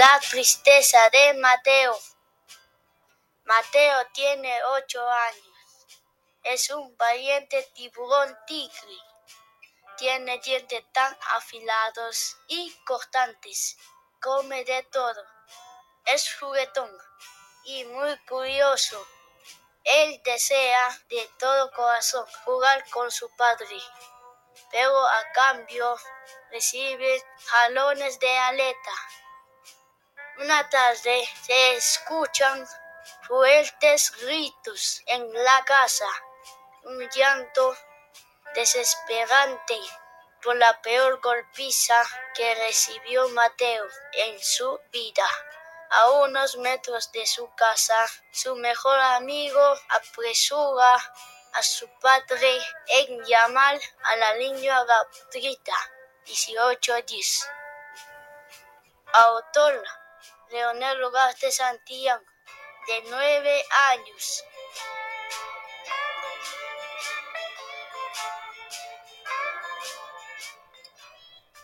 La tristeza de Mateo. Mateo tiene 8 años. Es un valiente tiburón tigre. Tiene dientes tan afilados y cortantes. Come de todo. Es juguetón y muy curioso. Él desea de todo corazón jugar con su padre, pero a cambio recibe jalones de aleta. Una tarde se escuchan fuertes gritos en la casa, un llanto desesperante por la peor golpiza que recibió Mateo en su vida. A unos metros de su casa, su mejor amigo apresura a su padre en llamar a la línea gratuita 1810. Autor Leonel Ugarte Santillán, de 9 años.